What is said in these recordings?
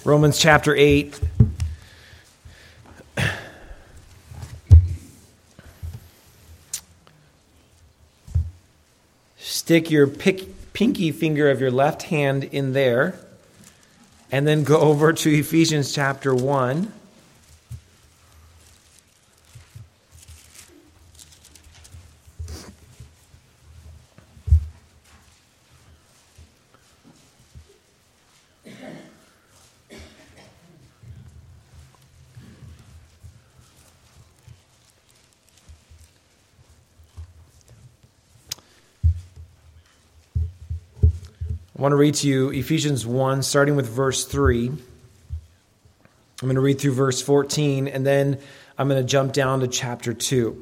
Romans chapter 8. Stick your pinky finger of your left hand in there, and then go over to Ephesians chapter 1. I want to read to you Ephesians 1, starting with verse 3. I'm going to read through verse 14, and then I'm going to jump down to chapter 2.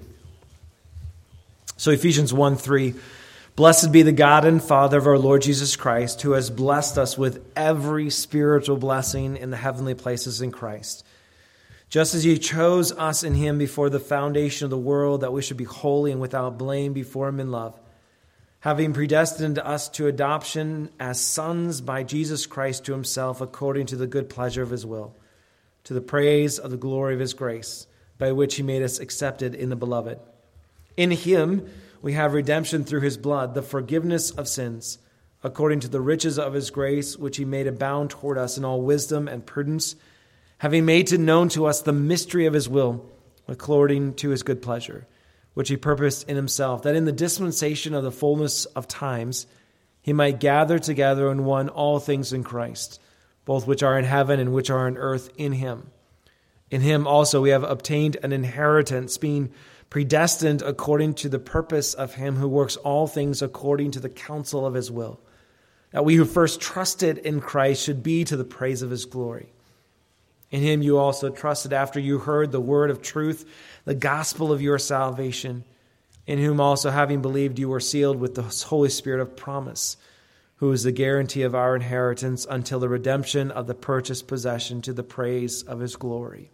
So Ephesians 1, 3. Blessed be the God and Father of our Lord Jesus Christ, who has blessed us with every spiritual blessing in the heavenly places in Christ. Just as he chose us in him before the foundation of the world, that we should be holy and without blame before him in love, having predestined us to adoption as sons by Jesus Christ to himself, according to the good pleasure of his will, to the praise of the glory of his grace, by which he made us accepted in the beloved. In him we have redemption through his blood, the forgiveness of sins, according to the riches of his grace, which he made abound toward us in all wisdom and prudence, having made known to us the mystery of his will, according to his good pleasure, which he purposed in himself, that in the dispensation of the fullness of times he might gather together in one all things in Christ, both which are in heaven and which are on earth in him. In him also we have obtained an inheritance, being predestined according to the purpose of him who works all things according to the counsel of his will, that we who first trusted in Christ should be to the praise of his glory. In him you also trusted after you heard the word of truth, the gospel of your salvation, in whom also having believed you were sealed with the Holy Spirit of promise, who is the guarantee of our inheritance until the redemption of the purchased possession to the praise of his glory.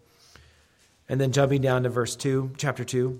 And then jumping down to verse 2, chapter 2.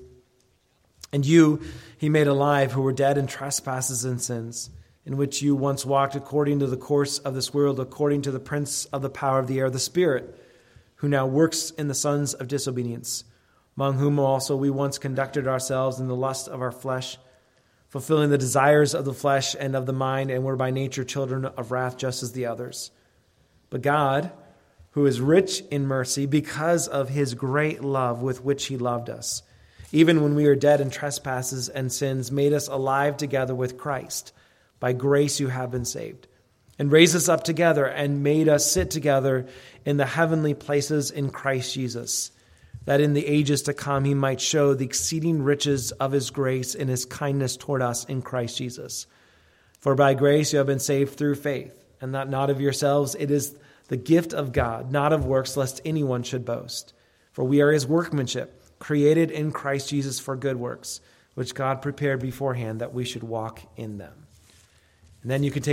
And you he made alive who were dead in trespasses and sins, in which you once walked according to the course of this world, according to the prince of the power of the air, the Spirit, who now works in the sons of disobedience, among whom also we once conducted ourselves in the lust of our flesh, fulfilling the desires of the flesh and of the mind, and were by nature children of wrath, just as the others. But God, who is rich in mercy, because of his great love with which he loved us, even when we were dead in trespasses and sins, made us alive together with Christ. By grace you have been saved, and raised us up together and made us sit together in the heavenly places in Christ Jesus, that in the ages to come he might show the exceeding riches of his grace and his kindness toward us in Christ Jesus. For by grace you have been saved through faith, and that not of yourselves, it is the gift of God, not of works, lest anyone should boast. For we are his workmanship, created in Christ Jesus for good works, which God prepared beforehand that we should walk in them. And then you can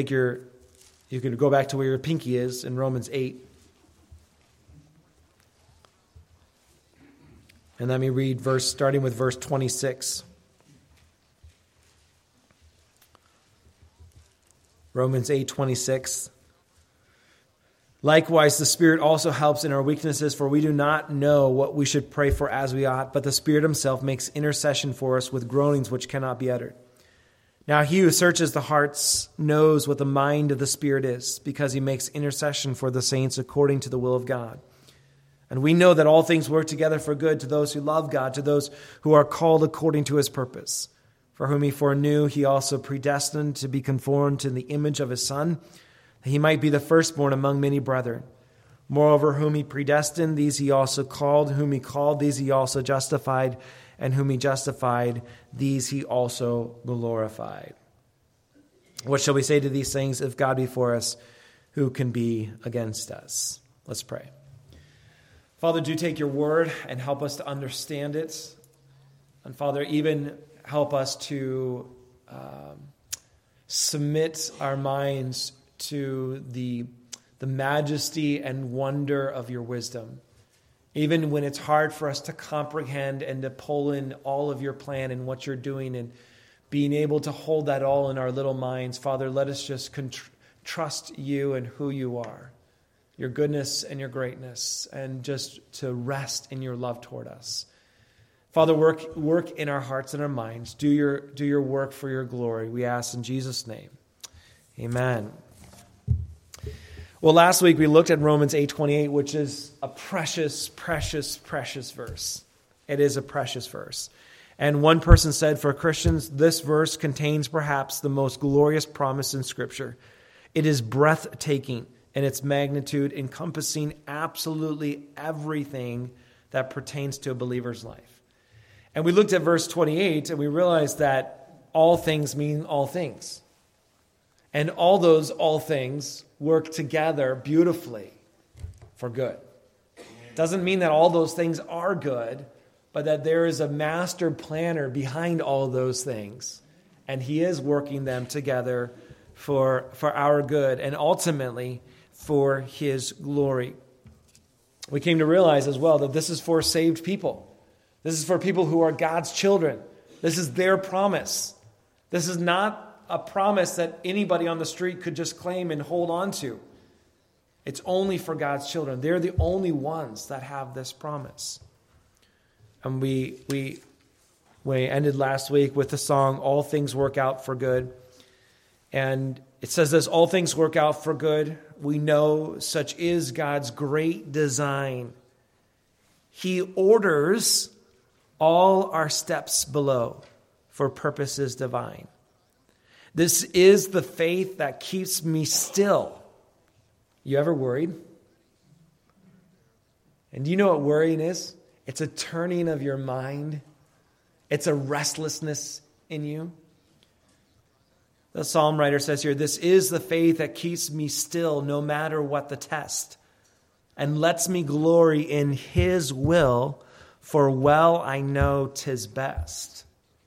go back to where your pinky is in Romans 8. And let me read starting with verse 26. Romans 8:26. Likewise, the Spirit also helps in our weaknesses, for we do not know what we should pray for as we ought, but the Spirit himself makes intercession for us with groanings which cannot be uttered. Now he who searches the hearts knows what the mind of the Spirit is, because he makes intercession for the saints according to the will of God. And we know that all things work together for good to those who love God, to those who are called according to his purpose. For whom he foreknew, he also predestined to be conformed to the image of his Son, that he might be the firstborn among many brethren. Moreover, whom he predestined, these he also called. Whom he called, these he also justified. And whom he justified, these he also glorified. What shall we say to these things? If God be for us, who can be against us? Let's pray. Father, do take your word and help us to understand it. And Father, even help us to submit our minds to the majesty and wonder of your wisdom. Even when it's hard for us to comprehend and to pull in all of your plan and what you're doing and being able to hold that all in our little minds, Father, let us just trust you and who you are. your goodness and your greatness, and just to rest in your love toward us. Father, work in our hearts and our minds. Do your work for your glory. We ask in Jesus' name. Amen. Well, last week we looked at Romans 8:28, which is a precious, precious, precious verse. It is a precious verse. And one person said, for Christians, this verse contains perhaps the most glorious promise in Scripture. It is breathtaking in its magnitude, encompassing absolutely everything that pertains to a believer's life. And we looked at verse 28, and we realized that all things mean all things. And all things work together beautifully for good. Doesn't mean that all those things are good, but that there is a master planner behind all those things. And he is working them together for our good and ultimately for his glory. We came to realize as well that this is for saved people. This is for people who are God's children. This is their promise. This is not a promise that anybody on the street could just claim and hold on to. It's only for God's children. They're the only ones that have this promise. And we ended last week with the song, All Things Work Out for Good. And it says this, all things work out for good. We know such is God's great design. He orders all our steps below for purposes divine. This is the faith that keeps me still. You ever worried? And do you know what worrying is? It's a turning of your mind. It's a restlessness in you. The psalm writer says here, this is the faith that keeps me still no matter what the test, and lets me glory in his will, for well I know 'tis best.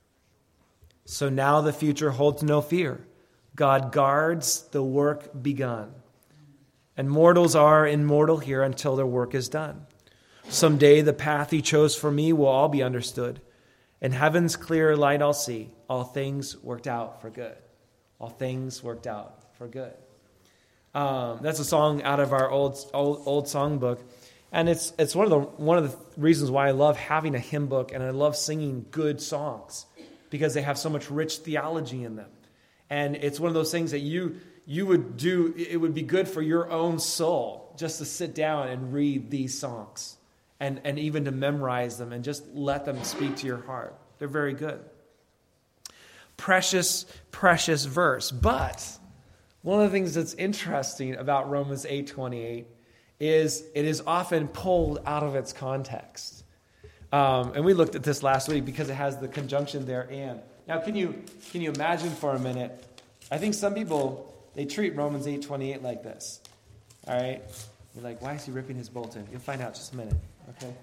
So now the future holds no fear. God guards the work begun. And mortals are immortal here until their work is done. Someday the path he chose for me will all be understood. In heaven's clear light I'll see all things worked out for good. All things worked out for good. That's a song out of our old songbook. And it's one of the reasons why I love having a hymn book and I love singing good songs, because they have so much rich theology in them. And it's one of those things that you would do, it would be good for your own soul just to sit down and read these songs and even to memorize them and just let them speak to your heart. They're very good. Precious, precious verse. But one of the things that's interesting about Romans 8:28 is it is often pulled out of its context. And we looked at this last week because it has the conjunction there and. Now, can you imagine for a minute? I think some people, they treat Romans 8:28 like this. All right? You're like, why is he ripping his bulletin? You'll find out in just a minute. Okay?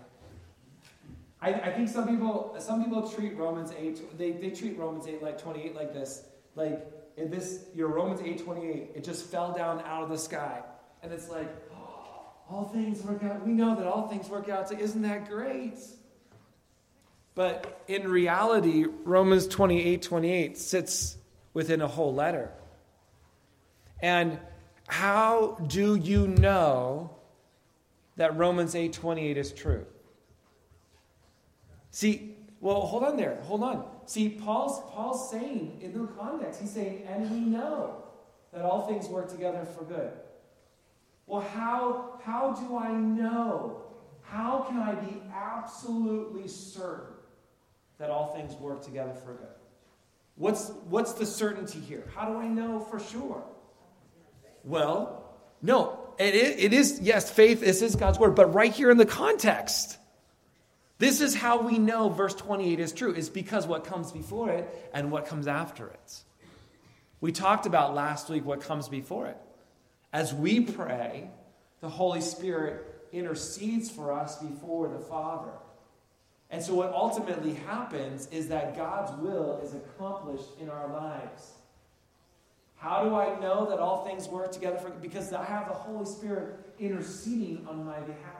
I think some people treat Romans 8, they treat Romans 8:28 like this. Like, your Romans 8:28, it just fell down out of the sky. And it's like, oh, all things work out. We know that all things work out. Isn't that great? But in reality, Romans 28:28 sits within a whole letter. And how do you know that Romans 8:28 is true? See, well, hold on there. Hold on. See, Paul's saying in the context, he's saying, and we know that all things work together for good. Well, how do I know? How can I be absolutely certain that all things work together for good? What's the certainty here? How do I know for sure? Well, no, it is, yes, faith, this is God's word, but right here in the context, this is how we know verse 28 is true, is because what comes before it and what comes after it. We talked about last week what comes before it. As we pray, the Holy Spirit intercedes for us before the Father. And so what ultimately happens is that God's will is accomplished in our lives. How do I know that all things work together for good? Because I have the Holy Spirit interceding on my behalf.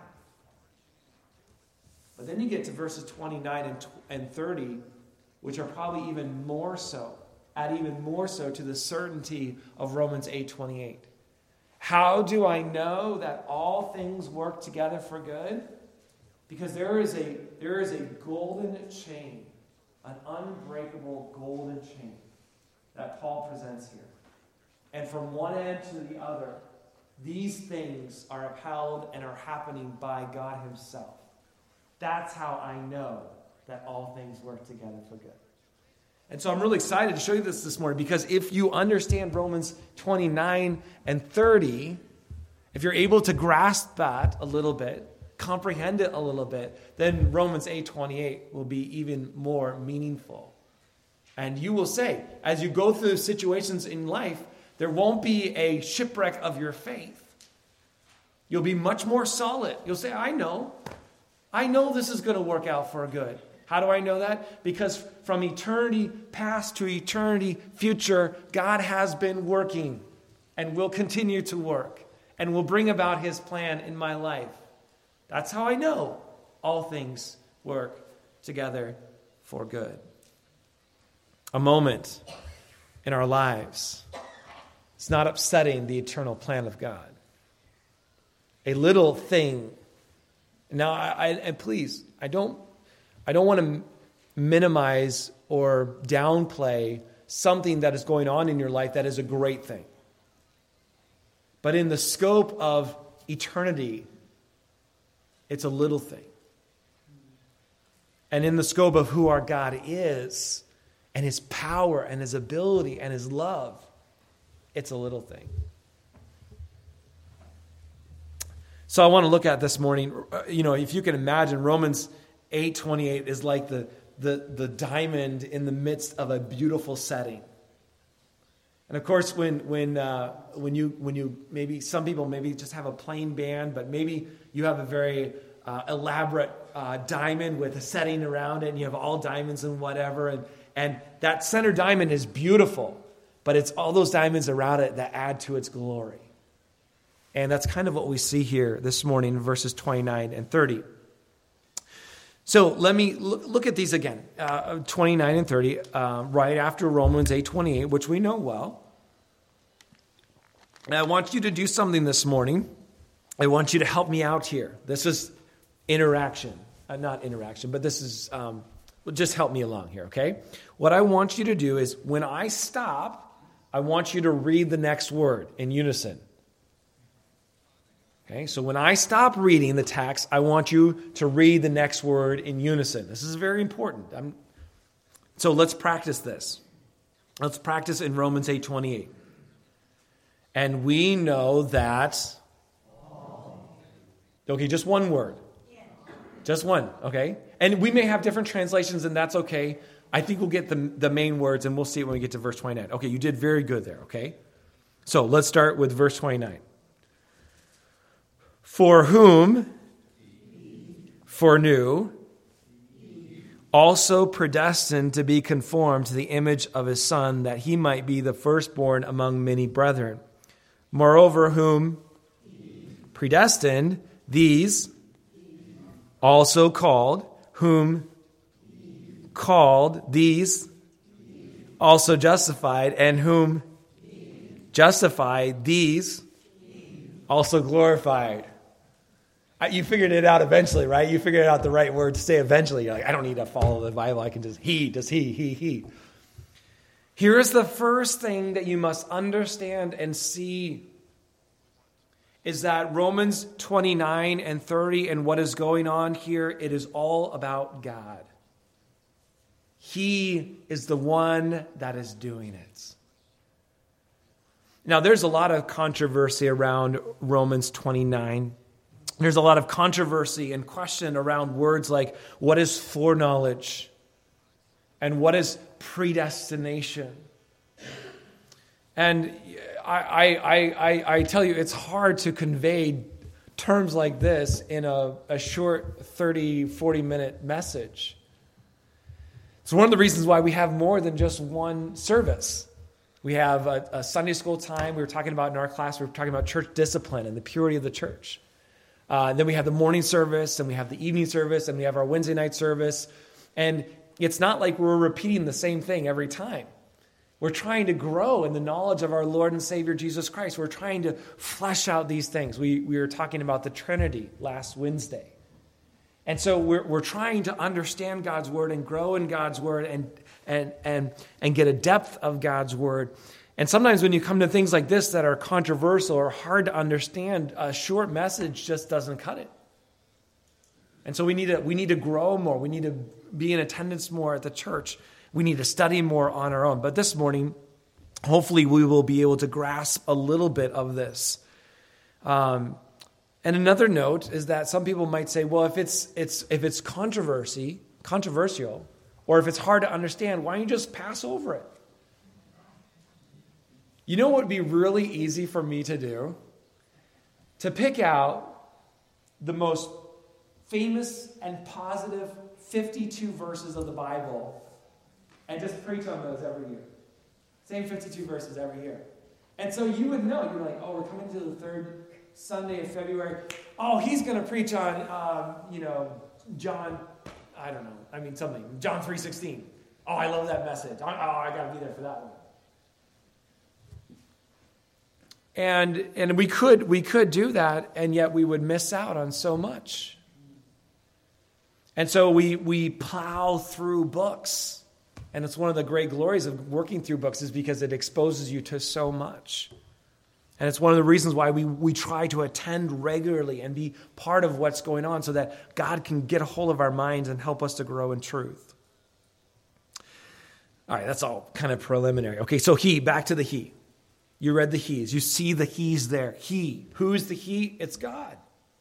But then you get to verses 29 and 30, which are probably even more so, add even more so to the certainty of Romans 8:28. How do I know that all things work together for good? Because there is a golden chain, an unbreakable golden chain that Paul presents here. And from one end to the other, these things are upheld and are happening by God himself. That's how I know that all things work together for good. And so I'm really excited to show you this morning, because if you understand Romans 29 and 30, if you're able to grasp that a little bit, comprehend it a little bit, then Romans 8:28 will be even more meaningful. And you will say, as you go through situations in life, there won't be a shipwreck of your faith. You'll be much more solid. You'll say, I know this is going to work out for good. How do I know that? Because from eternity past to eternity future, God has been working and will continue to work and will bring about his plan in my life. That's how I know all things work together for good. A moment in our lives is not upsetting the eternal plan of God. A little thing. Now, and please, I don't want to minimize or downplay something that is going on in your life that is a great thing. But in the scope of eternity, it's a little thing. And in the scope of who our God is, and his power and his ability and his love, it's a little thing. So I want to look at this morning, if you can imagine, Romans 8:28 is like the diamond in the midst of a beautiful setting. And of course, when you maybe some people maybe just have a plain band, but maybe you have a very elaborate diamond with a setting around it, and you have all diamonds and whatever, and that center diamond is beautiful, but it's all those diamonds around it that add to its glory. And that's kind of what we see here this morning in verses 29 and 30. So let me look at these again, 29 and 30, right after Romans 8:28, which we know well. And I want you to do something this morning. I want you to help me out here. This is interaction. Not interaction, but this is, just help me along here, okay? What I want you to do is when I stop, I want you to read the next word in unison. Okay, so when I stop reading the text, I want you to read the next word in unison. This is very important. So let's practice this. Let's practice in Romans 8:28. And we know that... Okay, just one word. Just one, okay? And we may have different translations, and that's okay. I think we'll get the main words, and we'll see it when we get to verse 29. Okay, you did very good there, okay? So let's start with verse 29. For whom foreknew, also predestined to be conformed to the image of his Son, that he might be the firstborn among many brethren. Moreover, whom predestined, these also called, whom called, these also justified, and whom justified, these also glorified. You figured it out eventually, right? You figured out the right word to say eventually. You're like, I don't need to follow the Bible. I can just, he. Here's the first thing that you must understand and see is that Romans 29 and 30 and what is going on here, it is all about God. He is the one that is doing it. Now, there's a lot of controversy around Romans 29. There's a lot of controversy and question around words like what is foreknowledge and what is predestination. And I tell you, it's hard to convey terms like this in a short 30, 40-minute message. It's one of the reasons why we have more than just one service. We have a Sunday school time. We were talking about in our class, we were talking about church discipline and the purity of the church. Then we have the morning service, and we have the evening service, and we have our Wednesday night service. And it's not like we're repeating the same thing every time. We're trying to grow in the knowledge of our Lord and Savior Jesus Christ. We're trying to flesh out these things. We were talking about the Trinity last Wednesday. And so we're trying to understand God's word and grow in God's word and get a depth of God's word. And sometimes when you come to things like this that are controversial or hard to understand, a short message just doesn't cut it. And so we need to grow more. We need to be in attendance more at the church. We need to study more on our own. But this morning, hopefully we will be able to grasp a little bit of this. And another note is that some people might say, well, if it's controversial, or if it's hard to understand, why don't you just pass over it? You know what would be really easy for me to do? To pick out the most famous and positive 52 verses of the Bible and just preach on those every year. Same 52 verses every year. And so you would know, you're like, oh, we're coming to the third Sunday of February. Oh, he's going to preach on, John, I don't know. I mean, something. John 3:16. Oh, I love that message. I got to be there for that one. And we could do that, and yet we would miss out on so much. And so we plow through books. And it's one of the great glories of working through books is because it exposes you to so much. And it's one of the reasons why we try to attend regularly and be part of what's going on so that God can get a hold of our minds and help us to grow in truth. All right, that's all kind of preliminary. Okay, so back to the he. You read the he's. You see the he's there. He. Who's the he? It's God.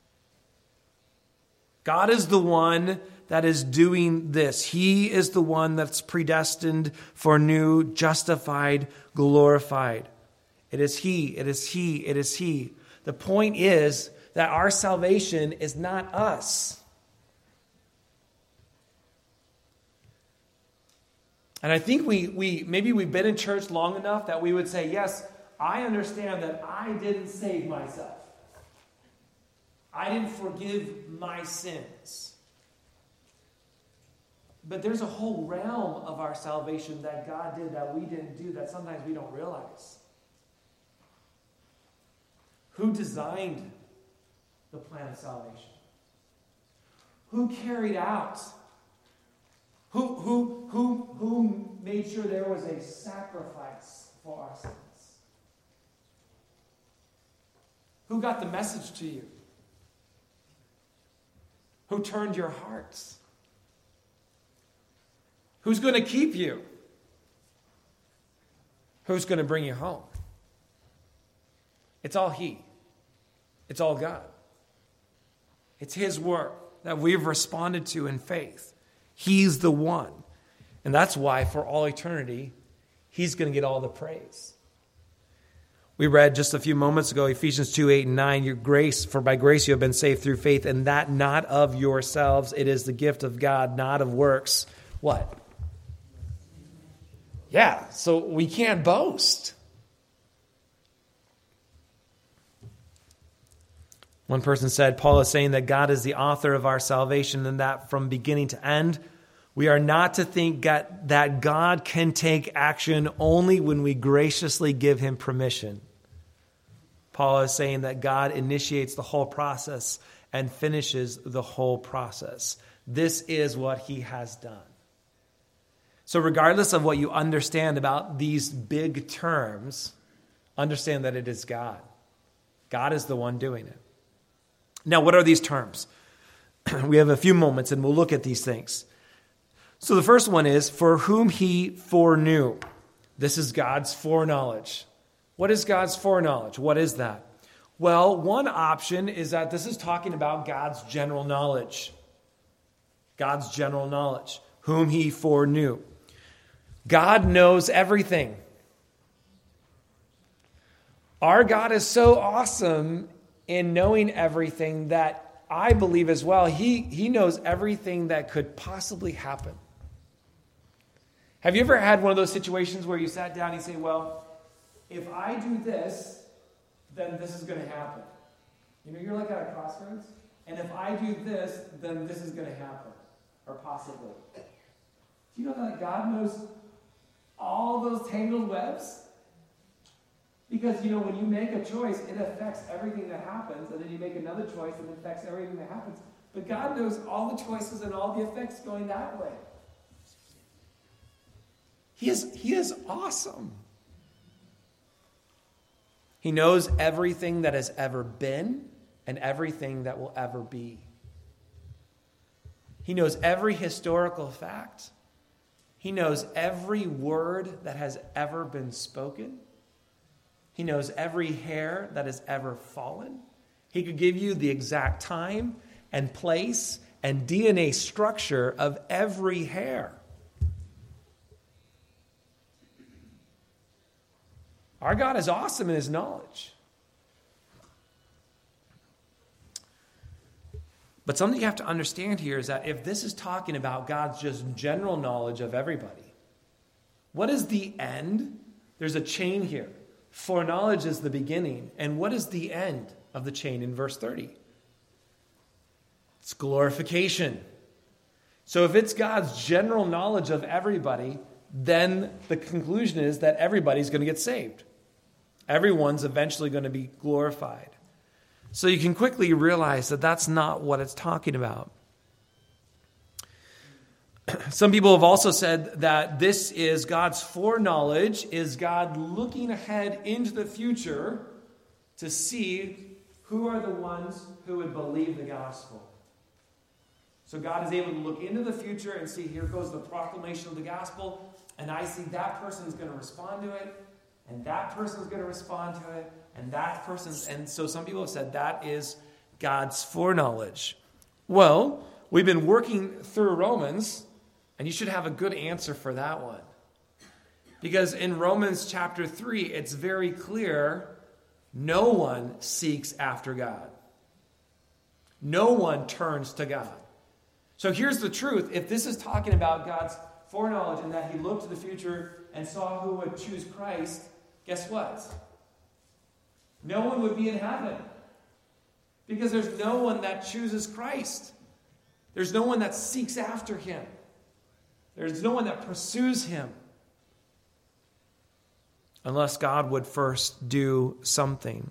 God is the one that is doing this. He is the one that's predestined, foreknew, justified, glorified. It is He. It is He. It is He. The point is that our salvation is not us. And I think maybe we've been in church long enough that we would say, yes, I understand that I didn't save myself. I didn't forgive my sins. But there's a whole realm of our salvation that God did that we didn't do that sometimes we don't realize. Who designed the plan of salvation? Who carried out? Who made sure there was a sacrifice for our sins? Who got the message to you? Who turned your hearts? Who's going to keep you? Who's going to bring you home? It's all He. It's all God. It's His work that we've responded to in faith. He's the one. And that's why for all eternity, He's going to get all the praise. We read just a few moments ago, Ephesians 2:8-9, your grace, for by grace you have been saved through faith, and that not of yourselves. It is the gift of God, not of works. What? Yeah, so we can't boast. One person said, Paul is saying that God is the author of our salvation and that from beginning to end, we are not to think that God can take action only when we graciously give Him permission. Paul is saying that God initiates the whole process and finishes the whole process. This is what He has done. So regardless of what you understand about these big terms, understand that it is God. God is the one doing it. Now, what are these terms? We have a few moments and we'll look at these things. So the first one is, for whom He foreknew. This is God's foreknowledge. What is God's foreknowledge? What is that? Well, one option is that this is talking about God's general knowledge. God's general knowledge. Whom He foreknew. God knows everything. Our God is so awesome in knowing everything that I believe as well, He knows everything that could possibly happen. Have you ever had one of those situations where you sat down and you say, well, if I do this, then this is going to happen. You know, you're like at a crossroads, and if I do this, then this is going to happen, or possibly. Do you know that God knows all those tangled webs? Because, when you make a choice, it affects everything that happens, and then you make another choice, and it affects everything that happens. But God knows all the choices and all the effects going that way. He is awesome. He knows everything that has ever been and everything that will ever be. He knows every historical fact. He knows every word that has ever been spoken. He knows every hair that has ever fallen. He could give you the exact time and place and DNA structure of every hair. Our God is awesome in his knowledge. But something you have to understand here is that if this is talking about God's just general knowledge of everybody, what is the end? There's a chain here. Foreknowledge is the beginning. And what is the end of the chain in verse 30? It's glorification. So if it's God's general knowledge of everybody, then the conclusion is that everybody's going to get saved. Everyone's eventually going to be glorified. So you can quickly realize that that's not what it's talking about. Some people have also said that this is God's foreknowledge, is God looking ahead into the future to see who are the ones who would believe the gospel. So God is able to look into the future and see, here goes the proclamation of the gospel, and I see that person is going to respond to it, and that person is going to respond to it, and so some people have said that is God's foreknowledge. Well, we've been working through Romans, and you should have a good answer for that one. Because in Romans chapter 3, it's very clear, no one seeks after God. No one turns to God. So here's the truth. If this is talking about God's foreknowledge and that he looked to the future and saw who would choose Christ, guess what? No one would be in heaven. Because there's no one that chooses Christ. There's no one that seeks after him. There's no one that pursues him. Unless God would first do something.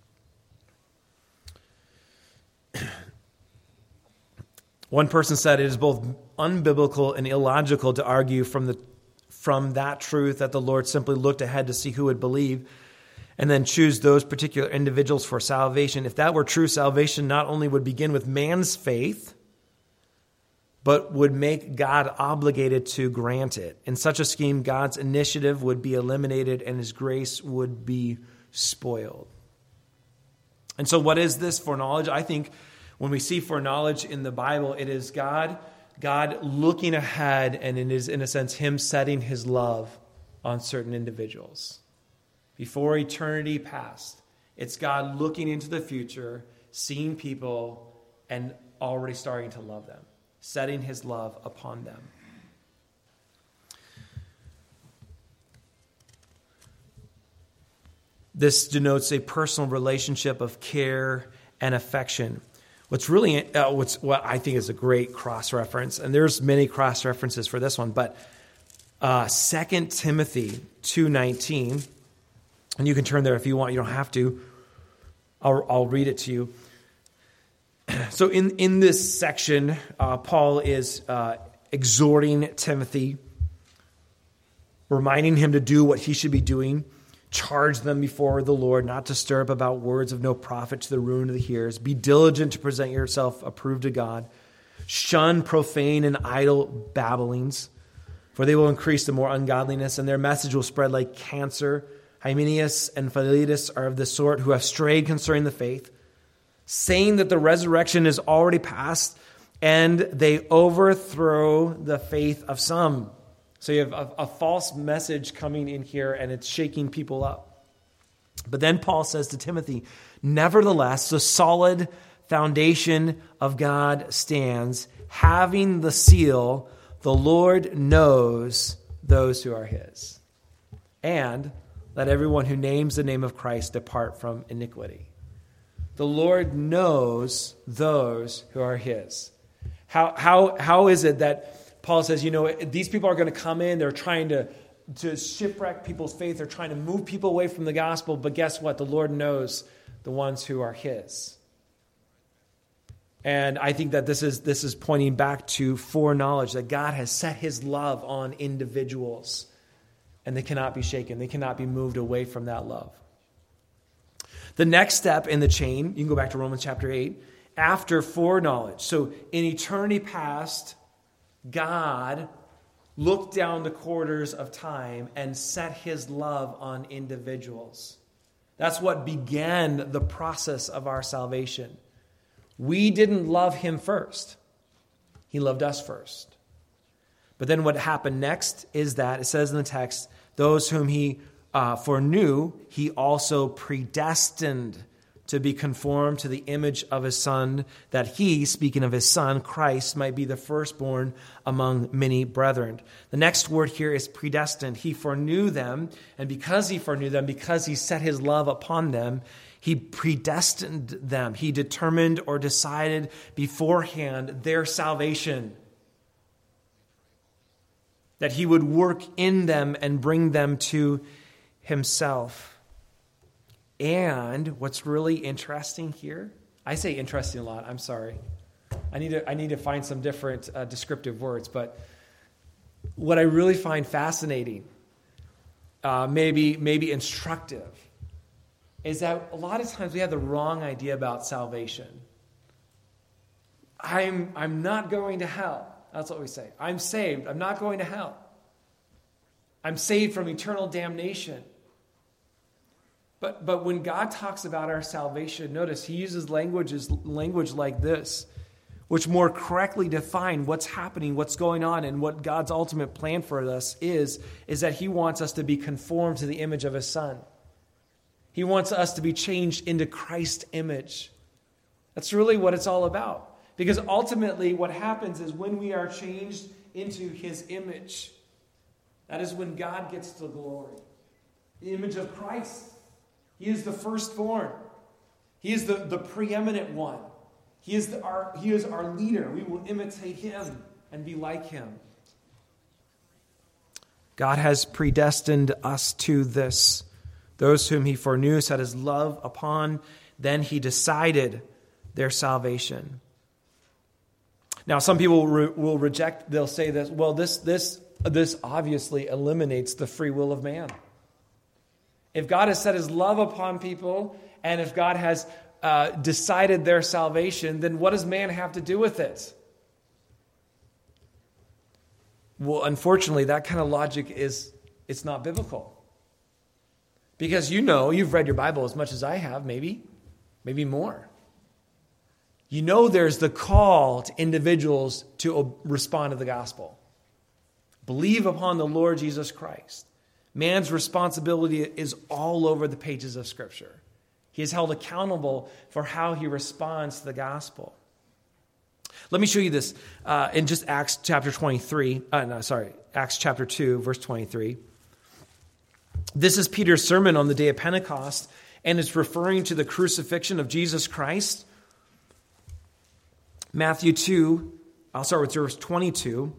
One person said it is both unbiblical and illogical to argue from that truth that the Lord simply looked ahead to see who would believe and then choose those particular individuals for salvation. If that were true, salvation not only would begin with man's faith, but would make God obligated to grant it. In such a scheme, God's initiative would be eliminated and his grace would be spoiled. And so what is this foreknowledge? I think when we see foreknowledge in the Bible, it is God looking ahead, and it is, in a sense, him setting his love on certain individuals. Before eternity passed, it's God looking into the future, seeing people, and already starting to love them, setting his love upon them. This denotes a personal relationship of care and affection. What I think is a great cross-reference, and there's many cross-references for this one, but 2 Timothy 2:19, and you can turn there if you want, you don't have to. I'll read it to you. So in this section, Paul is exhorting Timothy, reminding him to do what he should be doing, charge them before the Lord not to stir up about words of no profit to the ruin of the hearers. Be diligent to present yourself approved to God. Shun profane and idle babblings, for they will increase the more ungodliness, and their message will spread like cancer. Hymenaeus and Philetus are of the sort who have strayed concerning the faith, saying that the resurrection is already past, and they overthrow the faith of some. So you have a false message coming in here, and it's shaking people up. But then Paul says to Timothy, nevertheless, the solid foundation of God stands, having the seal, the Lord knows those who are his. And let everyone who names the name of Christ depart from iniquity. The Lord knows those who are his. How is it that Paul says, these people are going to come in, they're trying to to shipwreck people's faith. They're trying to move people away from the gospel. But guess what? The Lord knows the ones who are his. And I think that this is pointing back to foreknowledge, that God has set his love on individuals. And they cannot be shaken. They cannot be moved away from that love. The next step in the chain, you can go back to Romans chapter 8, after foreknowledge. So in eternity past, God looked down the corridors of time and set his love on individuals. That's what began the process of our salvation. We didn't love him first. He loved us first. But then what happened next is that, it says in the text, those whom he foreknew, he also predestined to be conformed to the image of his Son, that he, speaking of his Son, Christ, might be the firstborn among many brethren. The next word here is predestined. He foreknew them, and because he foreknew them, because he set his love upon them, he predestined them. He determined or decided beforehand their salvation, that he would work in them and bring them to himself. And what's really interesting here, I say interesting a lot, I'm sorry. I need to find some different descriptive words, but what I really find fascinating, maybe instructive, is that a lot of times we have the wrong idea about salvation. I'm not going to hell. That's what we say. I'm saved. I'm not going to hell. I'm saved from eternal damnation. But when God talks about our salvation, notice he uses language like this, which more correctly define what's happening, what's going on, and what God's ultimate plan for us is that he wants us to be conformed to the image of his Son. He wants us to be changed into Christ's image. That's really what it's all about. Because ultimately what happens is when we are changed into his image, that is when God gets the glory. The image of Christ. He is the firstborn. He is the preeminent one. He is our leader. We will imitate him and be like him. God has predestined us to this. Those whom he foreknew set his love upon, then he decided their salvation. Now, some people will reject, they'll say this, well, this obviously eliminates the free will of man. If God has set his love upon people, and if God has decided their salvation, then what does man have to do with it? Well, unfortunately, that kind of logic it's not biblical. Because you've read your Bible as much as I have, maybe more. You know there's the call to individuals to respond to the gospel. Believe upon the Lord Jesus Christ. Man's responsibility is all over the pages of Scripture. He is held accountable for how he responds to the gospel. Let me show you this in just Acts chapter 2, verse 23. This is Peter's sermon on the day of Pentecost, and it's referring to the crucifixion of Jesus Christ. Matthew 2, I'll start with verse 22.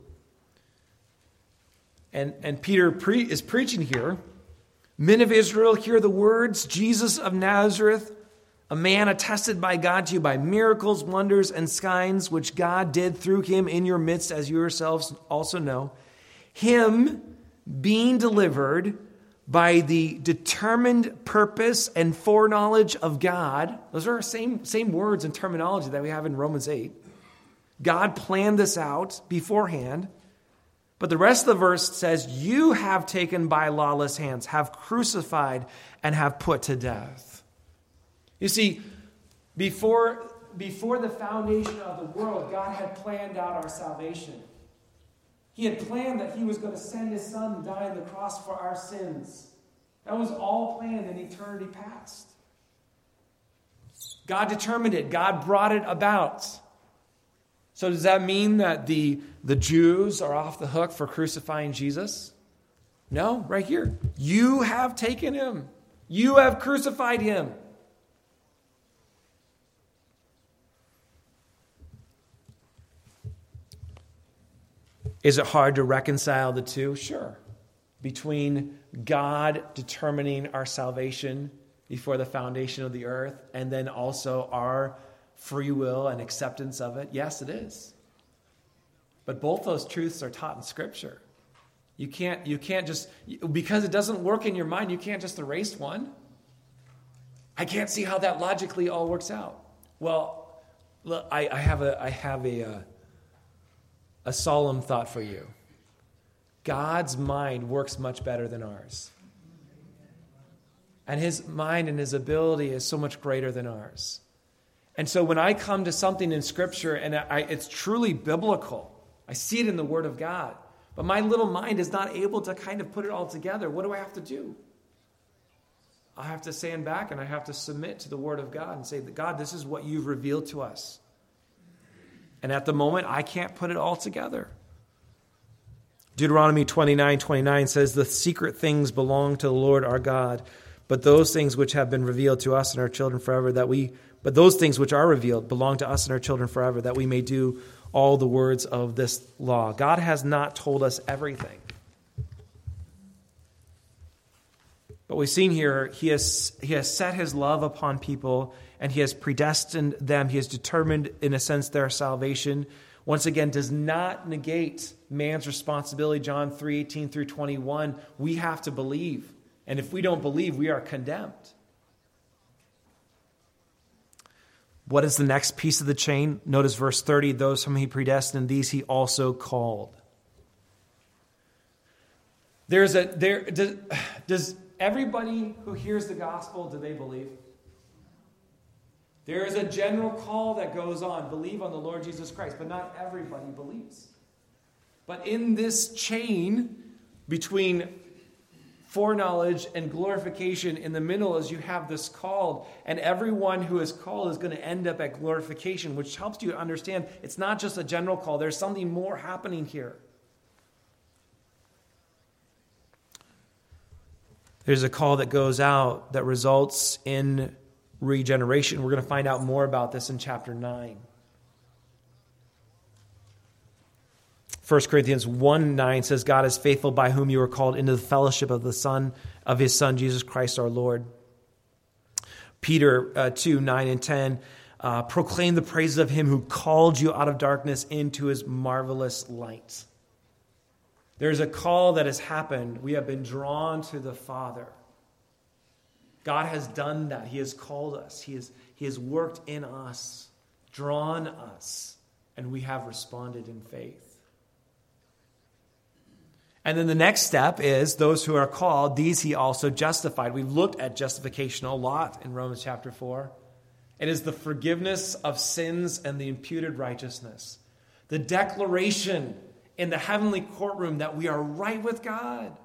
And Peter is preaching here. Men of Israel, hear the words, Jesus of Nazareth, a man attested by God to you by miracles, wonders, and signs, which God did through him in your midst, as you yourselves also know. Him being delivered by the determined purpose and foreknowledge of God. Those are same words and terminology that we have in Romans 8. God planned this out beforehand. But the rest of the verse says, you have taken by lawless hands, have crucified, and have put to death. You see, before the foundation of the world, God had planned out our salvation. He had planned that he was going to send his Son to die on the cross for our sins. That was all planned in eternity past. God determined it. God brought it about. So does that mean that the Jews are off the hook for crucifying Jesus? No, right here. You have taken him. You have crucified him. Is it hard to reconcile the two? Sure. between God determining our salvation before the foundation of the earth and then also our free will and acceptance of it? Yes, it is. But both those truths are taught in Scripture. You can't just, because it doesn't work in your mind, you can't just erase one. I can't see how that logically all works out. Well, look, I have a solemn thought for you. God's mind works much better than ours. And his mind and his ability is so much greater than ours. And so when I come to something in Scripture and it's truly biblical, I see it in the Word of God, but my little mind is not able to kind of put it all together. What do I have to do? I have to stand back and I have to submit to the Word of God and say, God, this is what you've revealed to us. And at the moment, I can't put it all together. Deuteronomy 29:29 says, the secret things belong to the Lord our God, but those things which have been revealed to us and our children forever, but those things which are revealed belong to us and our children forever, that we may do all the words of this law. God has not told us everything. But we've seen here, he has set his love upon people, and he has predestined them. He has determined, in a sense, their salvation. Once again, does not negate man's responsibility. John 3:18 through 21. We have to believe. And if we don't believe, we are condemned. What is the next piece of the chain? Notice verse 30. Those whom he predestined, these he also called. Does everybody who hears the gospel, do they believe? There is a general call that goes on. Believe on the Lord Jesus Christ. But not everybody believes. But in this chain between foreknowledge and glorification, in the middle is you have this called. And everyone who is called is going to end up at glorification, which helps you to understand it's not just a general call. There's something more happening here. There's a call that goes out that results in regeneration. We're going to find out more about this in chapter 9. 1 Corinthians 1:9 says, God is faithful, by whom you are called into the fellowship of his Son, Jesus Christ our Lord. Peter 2:9 and 10, proclaim the praises of him who called you out of darkness into his marvelous light. There's a call that has happened. We have been drawn to the Father. God has done that. He has called us. He has worked in us, drawn us, and we have responded in faith. And then the next step is those who are called, these he also justified. We've looked at justification a lot in Romans chapter 4. It is the forgiveness of sins and the imputed righteousness. The declaration in the heavenly courtroom that we are right with God.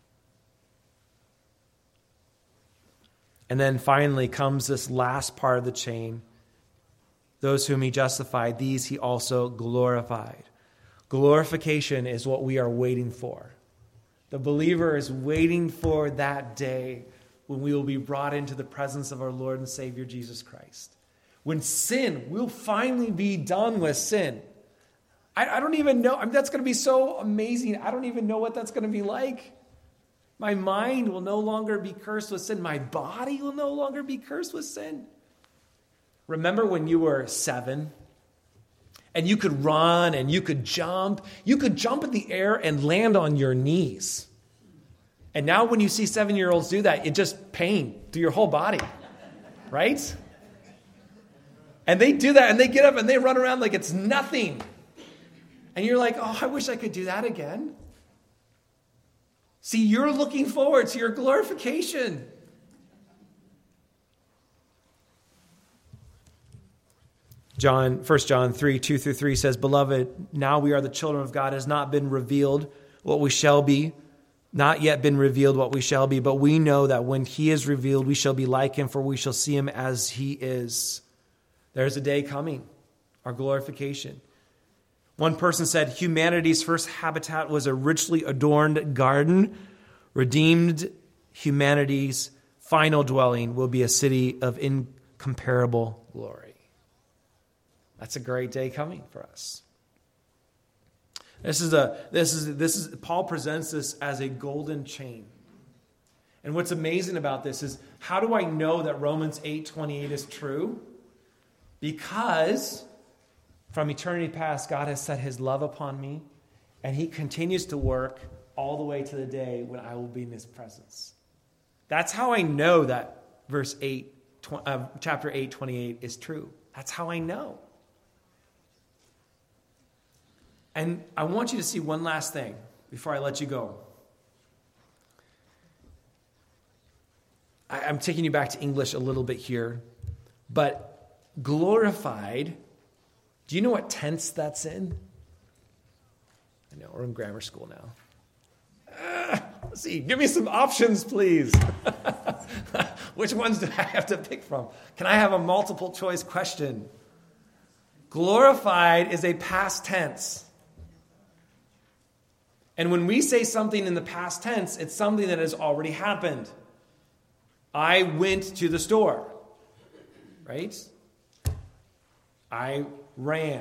And then finally comes this last part of the chain. Those whom he justified, these he also glorified. Glorification is what we are waiting for. The believer is waiting for that day when we will be brought into the presence of our Lord and Savior Jesus Christ. When sin will finally be done with sin. I don't even know. I mean, that's going to be so amazing. I don't even know what that's going to be like. My mind will no longer be cursed with sin. My body will no longer be cursed with sin. Remember when you were 7 and you could run and you could jump? You could jump in the air and land on your knees. And now when you see 7-year-olds do that, it just pain through your whole body, right? And they do that and they get up and they run around like it's nothing. And you're like, oh, I wish I could do that again. See, you're looking forward to your glorification. John 1 John 3:2-3 says, Beloved, now we are the children of God. It has not been revealed what we shall be, not yet been revealed what we shall be, but we know that when he is revealed, we shall be like him, for we shall see him as he is. There's a day coming, our glorification. One person said, humanity's first habitat was a richly adorned garden. Redeemed humanity's final dwelling will be a city of incomparable glory. That's a great day coming for us. Paul presents this as a golden chain. And what's amazing about this is, how do I know that Romans 8:28 is true? Because from eternity past, God has set his love upon me, and he continues to work all the way to the day when I will be in his presence. That's how I know that chapter 8:28 is true. That's how I know. And I want you to see one last thing before I let you go. I'm taking you back to English a little bit here, but glorified, do you know what tense that's in? I know, we're in grammar school now. Let's see, give me some options, please. Which ones do I have to pick from? Can I have a multiple choice question? Glorified is a past tense. And when we say something in the past tense, it's something that has already happened. I went to the store, right? I ran.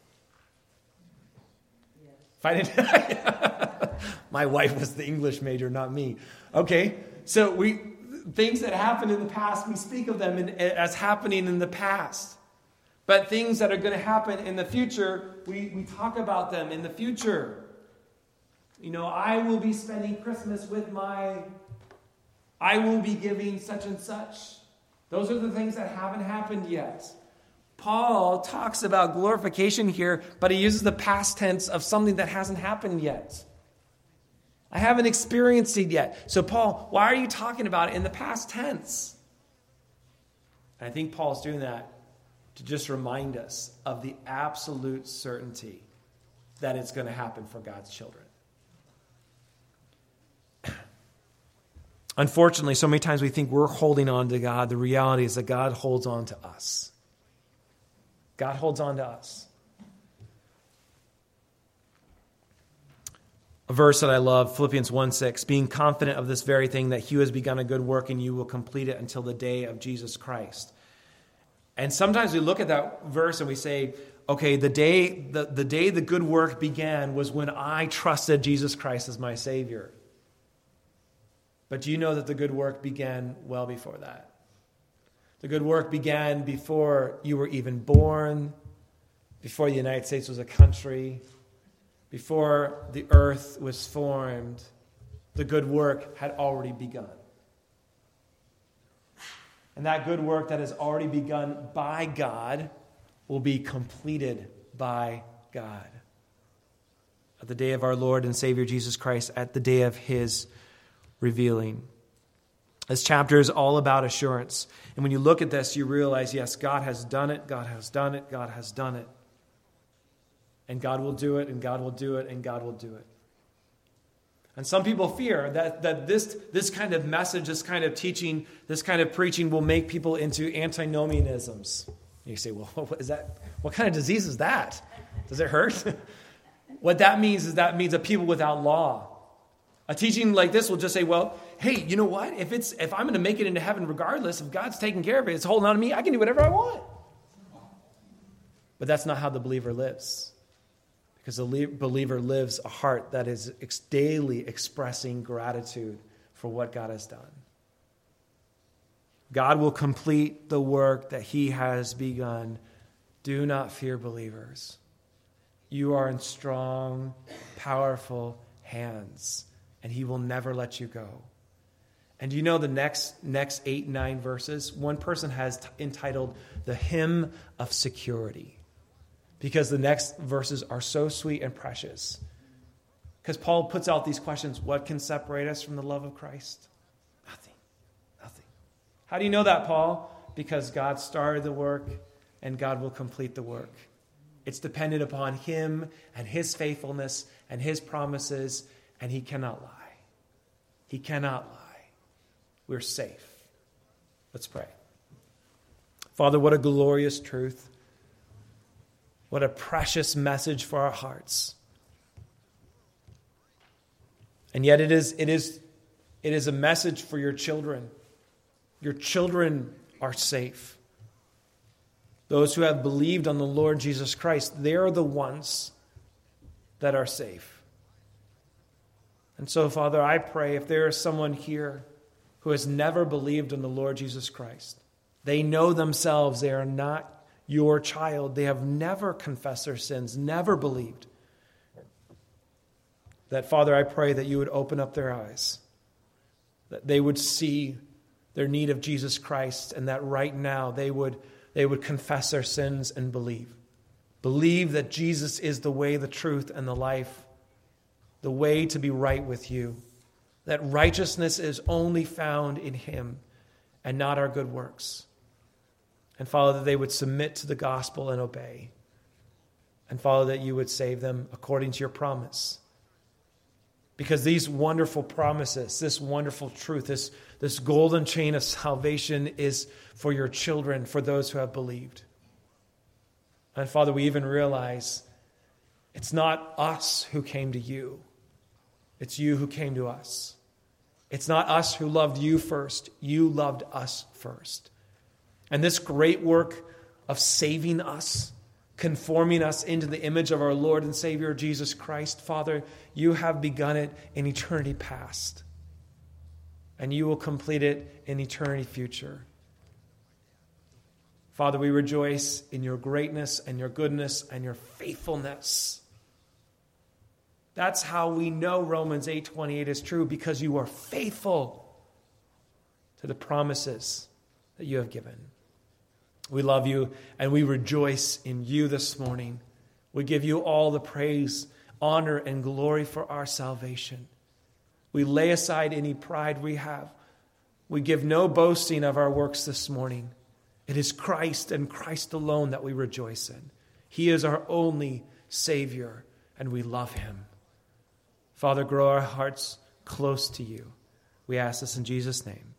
If I didn't, my wife was the English major, not me. Okay, so things that happened in the past, we speak of them as happening in the past. But things that are going to happen in the future, we talk about them in the future. I will be spending Christmas with I will be giving such and such. Those are the things that haven't happened yet. Paul talks about glorification here, but he uses the past tense of something that hasn't happened yet. I haven't experienced it yet. So Paul, why are you talking about it in the past tense? And I think Paul's doing that to just remind us of the absolute certainty that it's going to happen for God's children. Unfortunately, so many times we think we're holding on to God. The reality is that God holds on to us. God holds on to us. A verse that I love, Philippians 1:6, being confident of this very thing, that he who has begun a good work in you will complete it until the day of Jesus Christ. And sometimes we look at that verse and we say, okay, the day the good work began was when I trusted Jesus Christ as my Savior. But do you know that the good work began well before that? The good work began before you were even born, before the United States was a country, before the earth was formed. The good work had already begun. And that good work that has already begun by God will be completed by God. At the day of our Lord and Savior Jesus Christ, at the day of his revealing. This chapter is all about assurance. And when you look at this, you realize, yes, God has done it, God has done it, God has done it. And God will do it, and God will do it, and God will do it. And some people fear that this kind of message, this kind of teaching, this kind of preaching will make people into antinomianisms. You say, well, what is that? What kind of disease is that? Does it hurt? What that means is that people without law. A teaching like this will just say, well, hey, you know what? If I'm going to make it into heaven regardless, if God's taking care of it, it's holding on to me, I can do whatever I want. But that's not how the believer lives. Because the believer lives a heart that is daily expressing gratitude for what God has done. God will complete the work that he has begun. Do not fear, believers. You are in strong, powerful hands. And he will never let you go. And do you know the next 8, 9 verses? One person has entitled the Hymn of Security. Because the next verses are so sweet and precious. Because Paul puts out these questions. What can separate us from the love of Christ? Nothing. Nothing. How do you know that, Paul? Because God started the work and God will complete the work. It's dependent upon him and his faithfulness and his promises. And he cannot lie. He cannot lie. We're safe. Let's pray. Father, what a glorious truth. What a precious message for our hearts. And yet it is a message for your children. Your children are safe. Those who have believed on the Lord Jesus Christ, they are the ones that are safe. And so, Father, I pray if there is someone here who has never believed in the Lord Jesus Christ, they know themselves they are not your child. They have never confessed their sins, never believed. That, Father, I pray that you would open up their eyes, that they would see their need of Jesus Christ, and that right now they would confess their sins and believe. Believe that Jesus is the way, the truth, and the life, the way to be right with you. That righteousness is only found in him and not our good works. And Father, that they would submit to the gospel and obey. And Father, that you would save them according to your promise. Because these wonderful promises, this wonderful truth, this golden chain of salvation is for your children, for those who have believed. And Father, we even realize it's not us who came to you. It's you who came to us. It's not us who loved you first. You loved us first. And this great work of saving us, conforming us into the image of our Lord and Savior Jesus Christ, Father, you have begun it in eternity past. And you will complete it in eternity future. Father, we rejoice in your greatness and your goodness and your faithfulness. That's how we know Romans 8:28 is true, because you are faithful to the promises that you have given. We love you and we rejoice in you this morning. We give you all the praise, honor, and glory for our salvation. We lay aside any pride we have. We give no boasting of our works this morning. It is Christ and Christ alone that we rejoice in. He is our only Savior, and we love him. Father, grow our hearts close to you. We ask this in Jesus' name.